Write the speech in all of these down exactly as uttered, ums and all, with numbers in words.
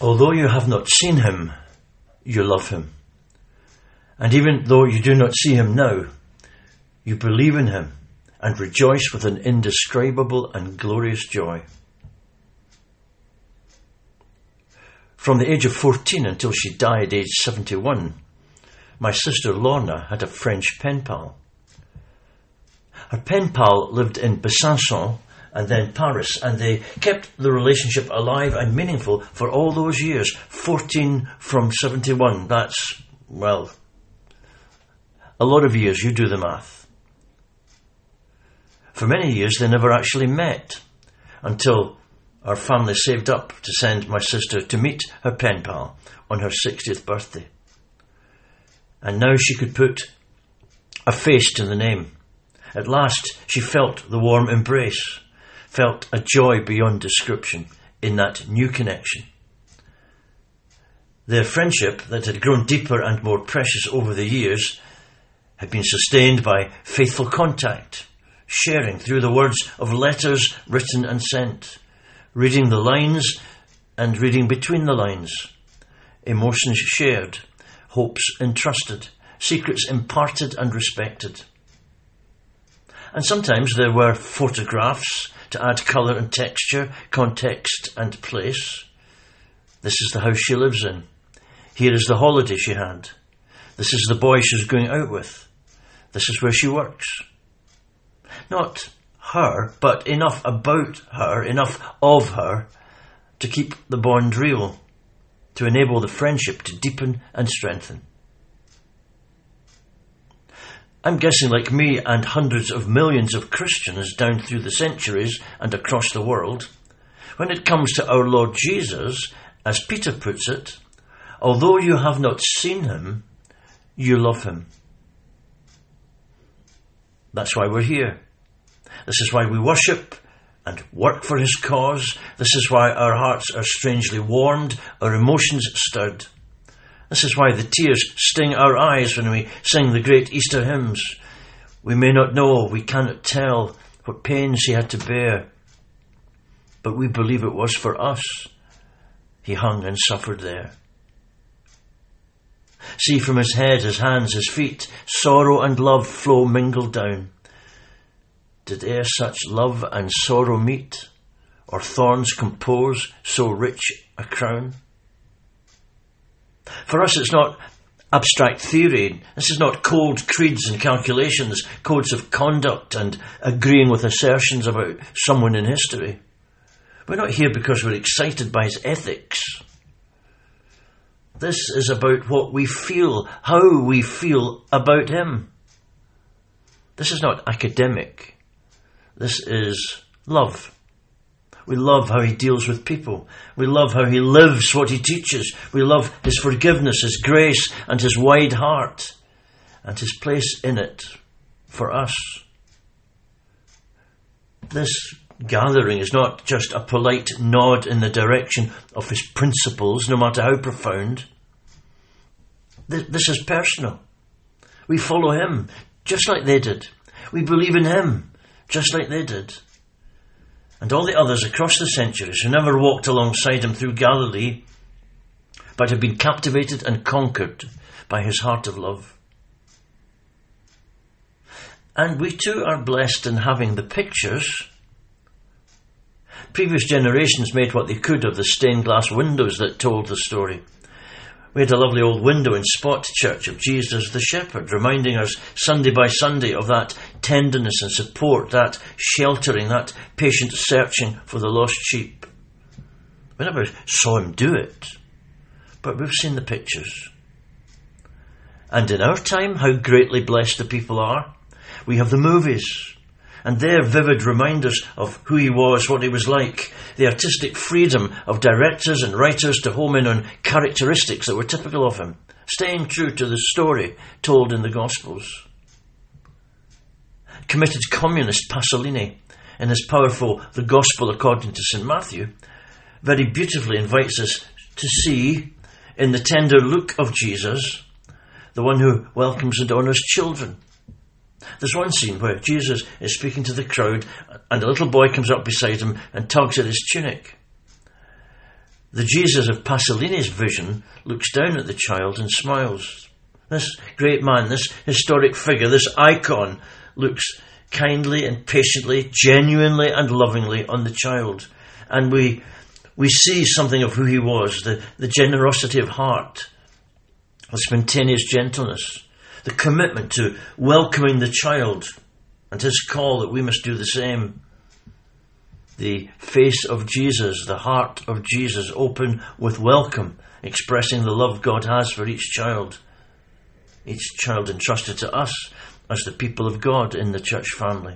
Although you have not seen him, you love him. And even though you do not see him now, you believe in him and rejoice with an indescribable and glorious joy. From the age of fourteen until she died aged seventy-one, my sister Lorna had a French pen pal. Her pen pal lived in Besançon and then Paris, and they kept the relationship alive and meaningful for all those years. fourteen from seventy-one, that's, well, a lot of years. You do the math. For many years they never actually met, until our family saved up to send my sister to meet her pen pal on her sixtieth birthday. And now she could put a face to the name. At last she felt the warm embrace, felt a joy beyond description in that new connection. Their friendship, that had grown deeper and more precious over the years, had been sustained by faithful contact, sharing through the words of letters written and sent, reading the lines and reading between the lines, emotions shared, hopes entrusted, secrets imparted and respected. And sometimes there were photographs to add colour and texture, context and place. This is the house she lives in. Here is the holiday she had. This is the boy she's going out with. This is where she works. Not her, but enough about her, enough of her, to keep the bond real, to enable the friendship to deepen and strengthen. I'm guessing, like me and hundreds of millions of Christians down through the centuries and across the world, when it comes to our Lord Jesus, as Peter puts it, although you have not seen him, you love him. That's why we're here. This is why we worship and work for his cause. This is why our hearts are strangely warmed, our emotions stirred. This is why the tears sting our eyes when we sing the great Easter hymns. We may not know, we cannot tell what pains he had to bear, but we believe it was for us he hung and suffered there. See, from his head, his hands, his feet, sorrow and love flow mingled down. Did e'er such love and sorrow meet, or thorns compose so rich a crown? For us, it's not abstract theory. This is not cold creeds and calculations, codes of conduct and agreeing with assertions about someone in history. We're not here because we're excited by his ethics. This is about what we feel, how we feel about him. This is not academic. This is love. We love how he deals with people. We love how he lives what he teaches. We love his forgiveness, his grace, and his wide heart, and his place in it for us. This gathering is not just a polite nod in the direction of his principles, no matter how profound. This is personal. We follow him, just like they did. We believe in him, just like they did. And all the others across the centuries who never walked alongside him through Galilee, but have been captivated and conquered by his heart of love. And we too are blessed in having the pictures. Previous generations made what they could of the stained glass windows that told the story. We had a lovely old window in Spot Church of Jesus the Shepherd, reminding us Sunday by Sunday of that tenderness and support, that sheltering, that patient searching for the lost sheep. We never saw him do it, but we've seen the pictures. And in our time, how greatly blessed the people are. We have the movies, and they're vivid reminders of who he was, what he was like, the artistic freedom of directors and writers to home in on characteristics that were typical of him, staying true to the story told in the Gospels. Committed communist Pasolini, in his powerful The Gospel According to Saint Matthew, very beautifully invites us to see, in the tender look of Jesus, the one who welcomes and honours children. There's one scene where Jesus is speaking to the crowd and a little boy comes up beside him and tugs at his tunic. The Jesus of Pasolini's vision looks down at the child and smiles. This great man, this historic figure, this icon, looks kindly and patiently, genuinely and lovingly on the child. And we we see something of who he was, the, the generosity of heart, the spontaneous gentleness, the commitment to welcoming the child, and his call that we must do the same. The face of Jesus, the heart of Jesus, open with welcome, expressing the love God has for each child. Each child entrusted to us as the people of God in the church family.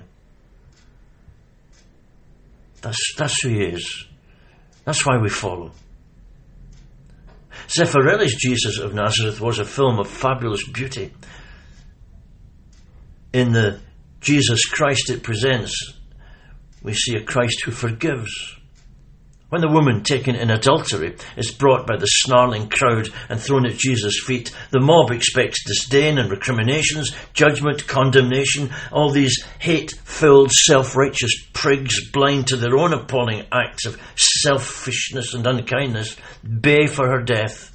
That's, that's who he is. That's why we follow. Zeffirelli's Jesus of Nazareth was a film of fabulous beauty. In the Jesus Christ it presents, we see a Christ who forgives. When the woman taken in adultery is brought by the snarling crowd and thrown at Jesus' feet, the mob expects disdain and recriminations, judgment, condemnation. All these hate-filled, self-righteous prigs, blind to their own appalling acts of selfishness and unkindness, bay for her death.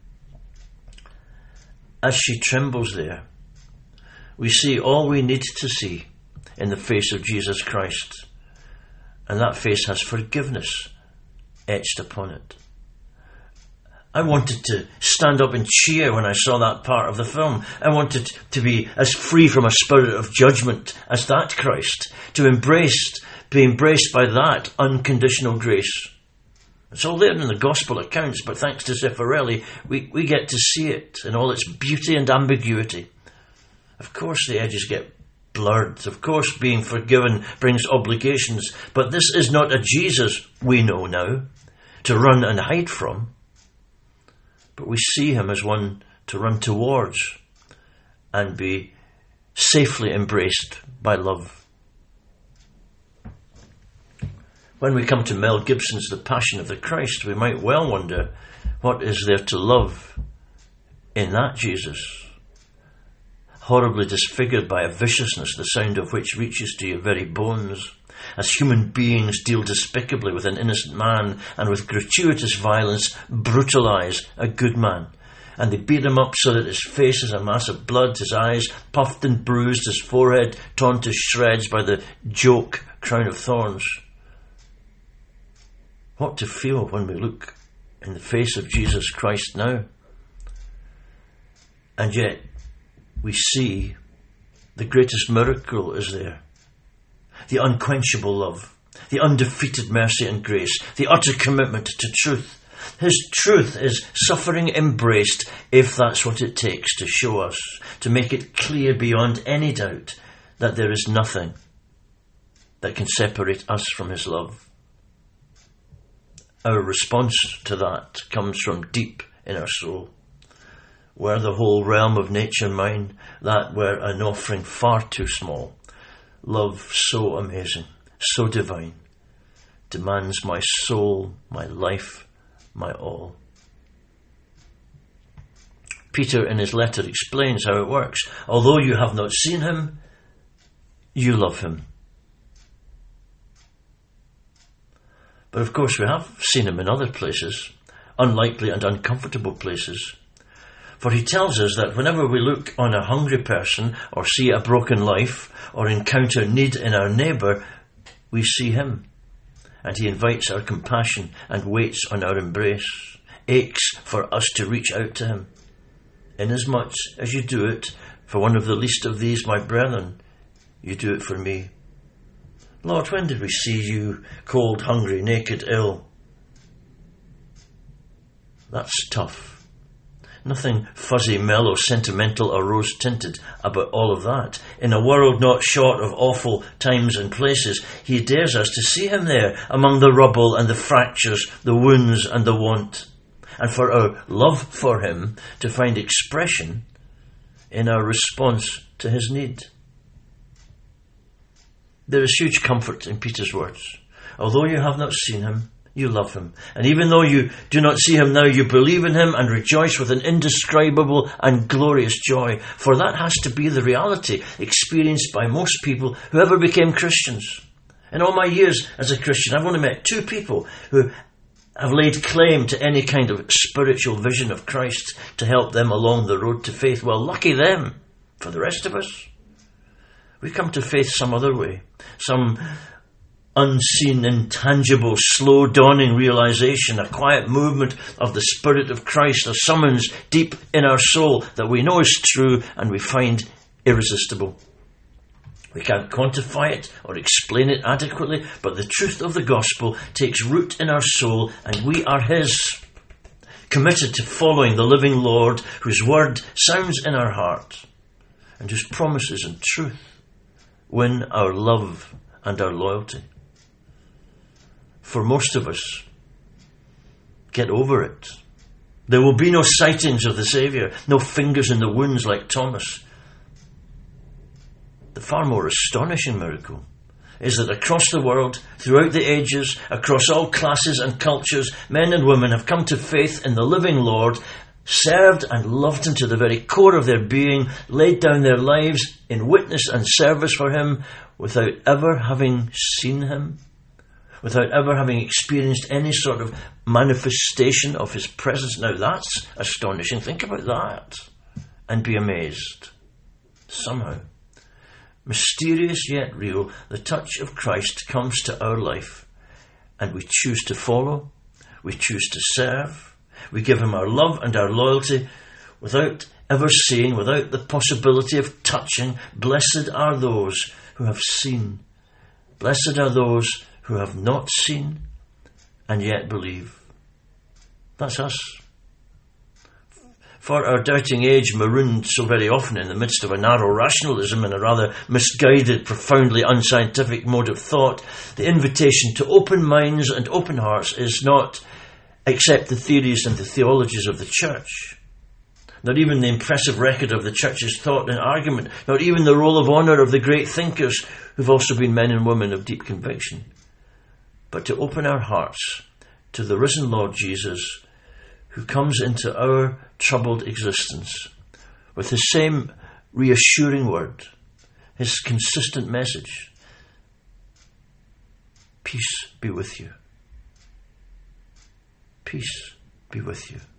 As she trembles there, we see all we need to see in the face of Jesus Christ. And that face has forgiveness etched upon it. I wanted to stand up and cheer when I saw that part of the film. I wanted to be as free from a spirit of judgment as that Christ, to embrace, be embraced by that unconditional grace. It's all there in the gospel accounts, but thanks to Zeffirelli, we, we get to see it in all its beauty and ambiguity. Of course the edges get blurred. Of course being forgiven brings obligations, but this is not a Jesus we know now to run and hide from, but we see him as one to run towards and be safely embraced by love. When we come to Mel Gibson's The Passion of the Christ, we might well wonder, what is there to love in that Jesus? Horribly disfigured by a viciousness the sound of which reaches to your very bones. As human beings deal despicably with an innocent man and with gratuitous violence brutalise a good man. And they beat him up so that his face is a mass of blood, his eyes puffed and bruised, his forehead torn to shreds by the joke crown of thorns. What to feel when we look in the face of Jesus Christ now? And yet, we see the greatest miracle is there. The unquenchable love, the undefeated mercy and grace, the utter commitment to truth. His truth is suffering embraced, if that's what it takes to show us, to make it clear beyond any doubt that there is nothing that can separate us from his love. Our response to that comes from deep in our soul. Were the whole realm of nature mine, that were an offering far too small. Love so amazing, so divine, demands my soul, my life, my all. Peter in his letter explains how it works. Although you have not seen him, you love him. But of course we have seen him in other places, unlikely and uncomfortable places. For he tells us that whenever we look on a hungry person or see a broken life or encounter need in our neighbour, we see him. And he invites our compassion and waits on our embrace, aches for us to reach out to him. Inasmuch as you do it for one of the least of these, my brethren, you do it for me. Lord, when did we see you cold, hungry, naked, ill? That's tough. Nothing fuzzy, mellow, sentimental or rose-tinted about all of that. In a world not short of awful times and places, he dares us to see him there among the rubble and the fractures, the wounds and the want. And for our love for him to find expression in our response to his need. There is huge comfort in Peter's words. Although you have not seen him, you love him. And even though you do not see him now, you believe in him and rejoice with an indescribable and glorious joy. For that has to be the reality experienced by most people who ever became Christians. In all my years as a Christian, I've only met two people who have laid claim to any kind of spiritual vision of Christ to help them along the road to faith. Well, lucky them. For the rest of us, we come to faith some other way. Some unseen, intangible, slow dawning realization, a quiet movement of the Spirit of Christ, a summons deep in our soul that we know is true and we find irresistible. We can't quantify it or explain it adequately, but the truth of the gospel takes root in our soul and we are His, committed to following the living Lord whose word sounds in our heart and whose promises and truth win our love and our loyalty. For most of us, get over it. There will be no sightings of the Saviour, no fingers in the wounds like Thomas. The far more astonishing miracle is that across the world, throughout the ages, across all classes and cultures, men and women have come to faith in the living Lord, served and loved Him to the very core of their being, laid down their lives in witness and service for Him without ever having seen Him, without ever having experienced any sort of manifestation of His presence. Now that's astonishing. Think about that and be amazed. Somehow, mysterious yet real, the touch of Christ comes to our life and we choose to follow, we choose to serve, we give Him our love and our loyalty without ever seeing, without the possibility of touching. Blessed are those who have seen. Blessed are those who have not seen and yet believe. That's us. For our doubting age, marooned so very often in the midst of a narrow rationalism and a rather misguided, profoundly unscientific mode of thought, the invitation to open minds and open hearts is not accept the theories and the theologies of the church, not even the impressive record of the church's thought and argument, not even the roll of honour of the great thinkers who've also been men and women of deep conviction, but to open our hearts to the risen Lord Jesus, who comes into our troubled existence with His same reassuring word, His consistent message. Peace be with you. Peace be with you.